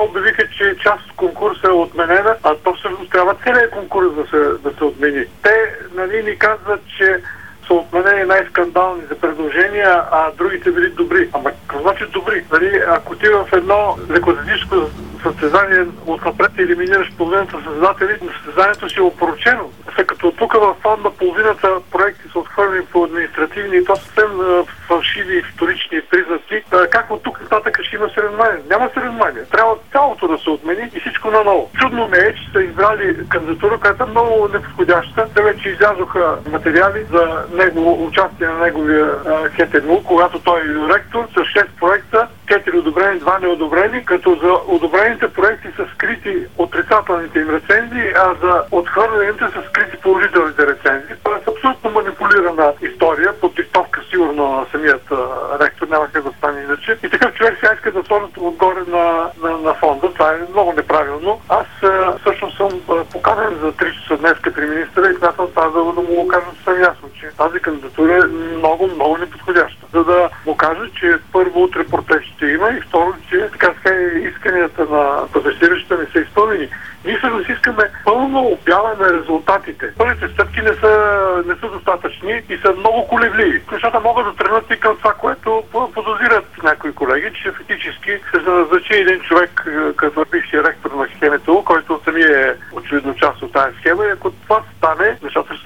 обявиха, че част от конкурса е отменена, а то всъщност трябва целият конкурс да се отмени. Те ни казват, че са отменени най-скандални за предложения, а другите били добри. Ама какво значи добри? Ако ти в едно лекоатлетическо състезание отнапред елиминираш половината състезатели, състезанието си е опорочено. След като тук в фонда половината проекти са отхвърлени по административни и то съвсем фалшиви вторични признаци, как от тук нататък ще има съревнование? Няма съревнование. Трябва цялото да се отмени и всичко наново. Чудно ме е, че са избрали кандидатура, която е много неподходяща. Те вече излязоха материали за участие на неговия ХТНУ, когато той е ректор, с 6 проекта, 4 одобрени, 2 неодобрени, като за одобрените проекти са скрити отрицателните им рецензии, а за отхвърлените са скрити положителните рецензии. Това е абсолютно манипулирана история, под диктовка сигурно на самият ректор, няма как да стане иначе. И такъв човек сега иска да сложат отгоре на фонда. Това е много неправилно. Аз всъщност съм поканен за 3 часа днес при министъра и смятам това да му го кажа съвсем ясно, че тази кандидатура е много, много неподходяща. За да му кажа, че първо утре протест ще има и второ, че така исканията на протестиращите не са изпълнени. Ние всъщност искаме пълно обява на резултатите. Първите стъпки не са достатъчни и са много колебливи. Нещата могат да тръгнат и към това, което подозират някои колеги, че фактически се назначи един човек като бившия ректор на ХМТУ, който самия е очевидно част от тази схема и ако това стане, нещата